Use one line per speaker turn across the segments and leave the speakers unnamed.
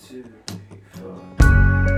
2, 3, 4.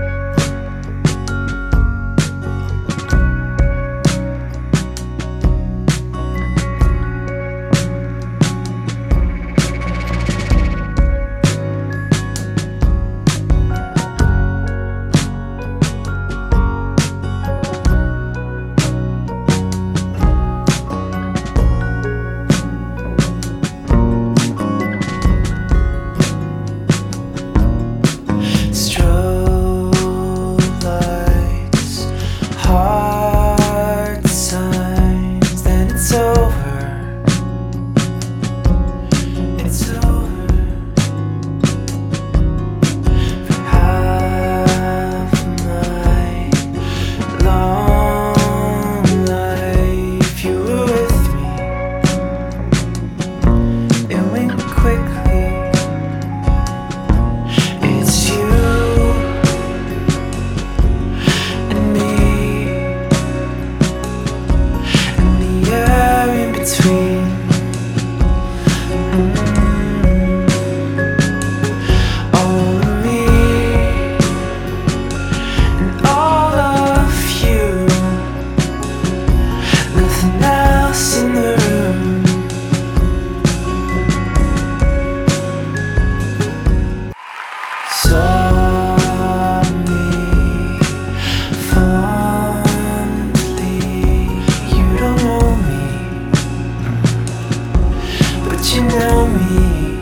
You know me,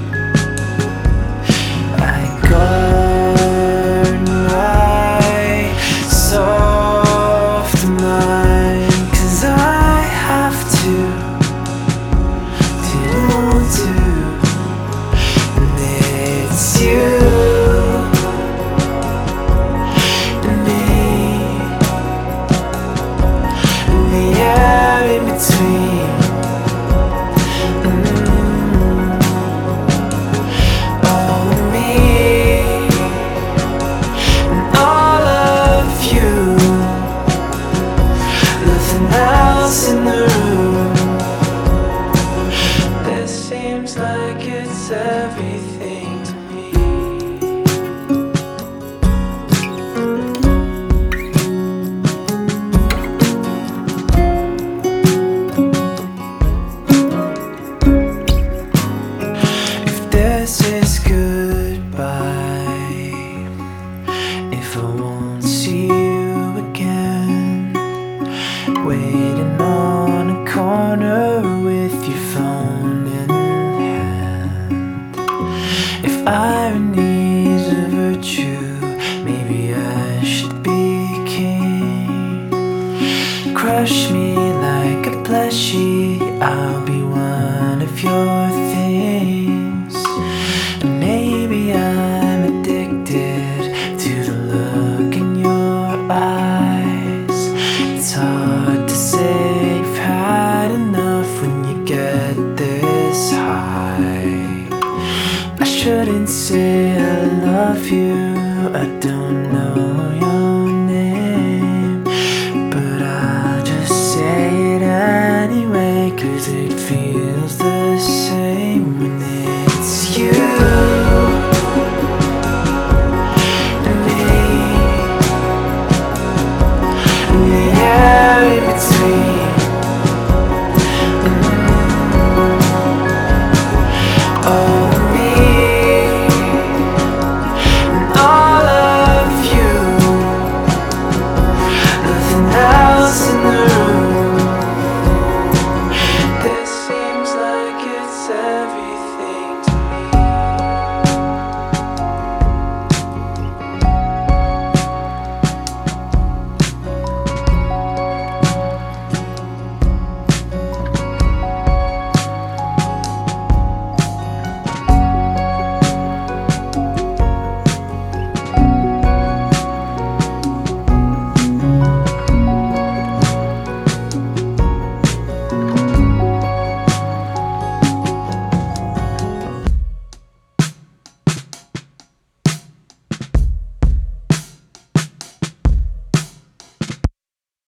I guard my soft mind, 'cause I have to, didn't want to, and it's you and me, and the air in between. In the room, this seems like it's everything to me. If this is goodbye, if I won't see you again, waiting on a corner with your phone in hand. If irony's a virtue, maybe I should be king. Crush me like a plushie, I'll be one of your things. And maybe I'm addicted to the look in your eyes. It's hard to say you've had enough when you get this high. I shouldn't say I love you, I don't know your name, but I'll just say it anyway, 'cause it feels the same when it's you. This seems like it's